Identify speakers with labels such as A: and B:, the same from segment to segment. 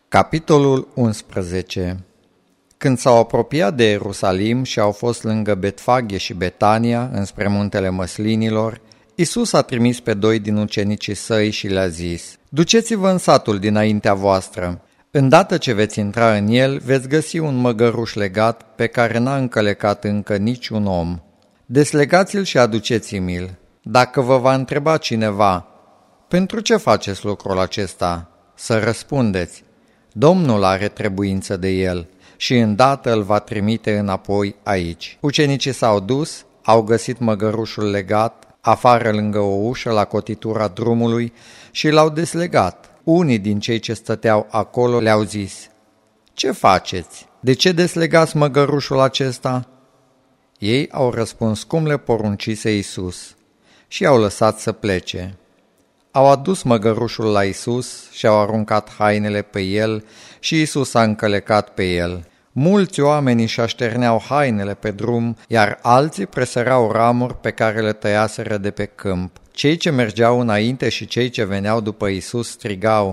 A: Capitolul 11. Când s-au apropiat de Ierusalim și au fost lângă Betfage și Betania, înspre muntele Măslinilor, Iisus a trimis pe 2 din ucenicii săi și le-a zis: Duceți-vă în satul dinaintea voastră. Îndată ce veți intra în el, veți găsi un măgăruș legat pe care n-a încălecat încă niciun om. Deslegați-l și aduceți-mi-l. Dacă vă va întreba cineva: pentru ce faceți lucrul acesta? Să răspundeți: Domnul are trebuință de el și îndată îl va trimite înapoi aici. Ucenicii s-au dus, au găsit măgărușul legat afară lângă o ușă la cotitura drumului și l-au deslegat. Unii din cei ce stăteau acolo le-au zis: ce faceți? De ce deslegați măgărușul acesta? Ei au răspuns cum le poruncise Iisus și i-au lăsat să plece. Au adus măgărușul la Iisus și au aruncat hainele pe el și Iisus a încălecat pe el. Mulți oameni își așterneau hainele pe drum, iar alții presărau ramuri pe care le tăiaseră de pe câmp. Cei ce mergeau înainte și cei ce veneau după Iisus strigau: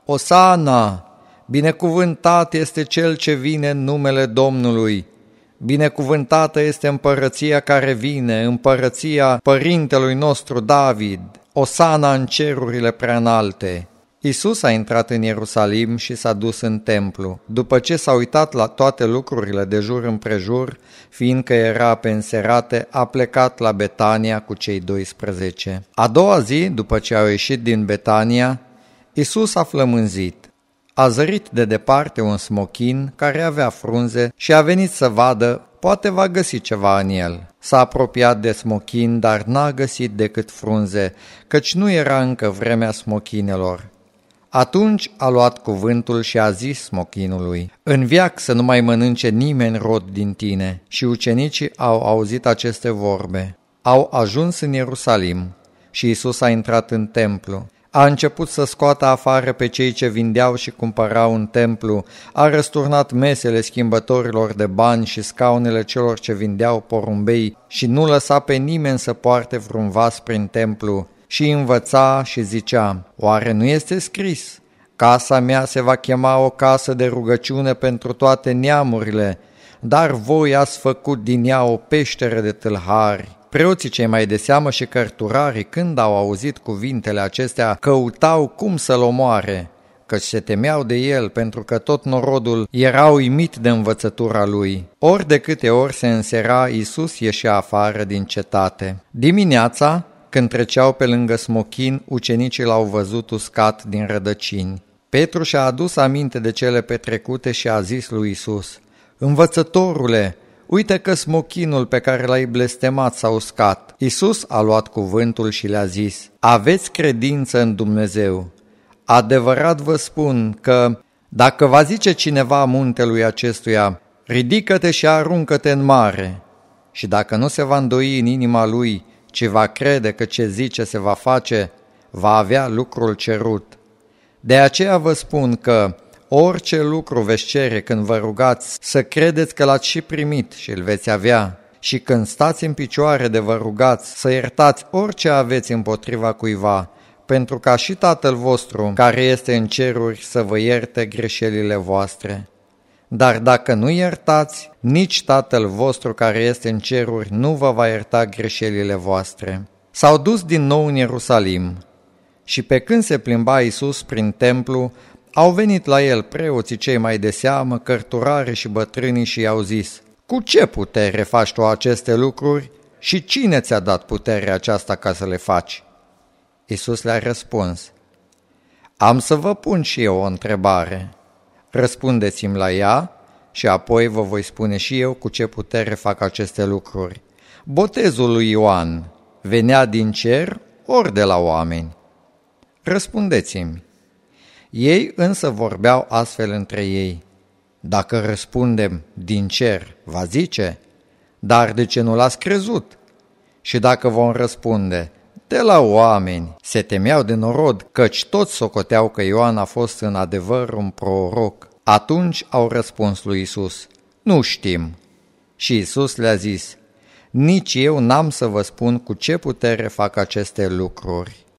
A: Osana! Binecuvântat este cel ce vine în numele Domnului! Binecuvântată este împărăția care vine, împărăția părintelui nostru David! Osana în cerurile preanalte! Iisus a intrat în Ierusalim și s-a dus în templu. După ce s-a uitat la toate lucrurile de jur împrejur, fiindcă era pe înserate, a plecat la Betania cu cei 12. A doua zi, după ce au ieșit din Betania, Iisus a flămânzit. A zărit de departe un smochin care avea frunze și a venit să vadă, poate va găsi ceva în el. S-a apropiat de smochin, dar n-a găsit decât frunze, căci nu era încă vremea smochinelor. Atunci a luat cuvântul și a zis smochinului: în veac să nu mai mănânce nimeni rod din tine. Și ucenicii au auzit aceste vorbe. Au ajuns în Ierusalim și Iisus a intrat în templu. A început să scoată afară pe cei ce vindeau și cumpărau în templu, a răsturnat mesele schimbătorilor de bani și scaunele celor ce vindeau porumbei și nu lăsa pe nimeni să poarte vreun vas prin templu. Și învăța și zicea: oare nu este scris: casa mea se va chema o casă de rugăciune pentru toate neamurile, dar voi ați făcut din ea o peșteră de tâlhari. Preoții cei mai de seamă și cărturarii, când au auzit cuvintele acestea, căutau cum să-l omoare, căci se temeau de el, pentru că tot norodul era uimit de învățătura lui. Ori de câte ori se însera, Iisus ieșea afară din cetate. Dimineața, când treceau pe lângă smochin, ucenicii l-au văzut uscat din rădăcini. Petru și-a adus aminte de cele petrecute și a zis lui Iisus: Învățătorule, uite că smochinul pe care l-ai blestemat s-a uscat. Iisus a luat cuvântul și le-a zis: aveți credință în Dumnezeu. Adevărat vă spun că, dacă va zice cineva muntelui acestuia: ridică-te și aruncă-te în mare, și dacă nu se va îndoi în inima lui, ci va crede că ce zice se va face, va avea lucrul cerut. De aceea vă spun că orice lucru veți cere când vă rugați, să credeți că l-ați și primit și îl veți avea. Și când stați în picioare de vă rugați, să iertați orice aveți împotriva cuiva, pentru ca și Tatăl vostru, care este în ceruri, să vă ierte greșelile voastre. Dar dacă nu iertați, nici Tatăl vostru care este în ceruri nu vă va ierta greșelile voastre. S-au dus din nou în Ierusalim și pe când se plimba Iisus prin templu, au venit la el preoții cei mai de seamă, cărturare și bătrânii și i-au zis: cu ce putere faci tu aceste lucruri și cine ți-a dat puterea aceasta ca să le faci? Iisus le-a răspuns: am să vă pun și eu o întrebare. Răspundeți-mi la ea și apoi vă voi spune și eu cu ce putere fac aceste lucruri. Botezul lui Ioan venea din cer ori de la oameni? Răspundeți-mi. Ei însă vorbeau astfel între ei: dacă răspundem din cer, va zice: dar de ce nu l-ați crezut? Și dacă vom răspunde: de la oameni, se temeau de norod, căci toți socoteau că Ioan a fost în adevăr un proroc. Atunci au răspuns lui Iisus: nu știm. Și Iisus le-a zis: nici eu n-am să vă spun cu ce putere fac aceste lucruri.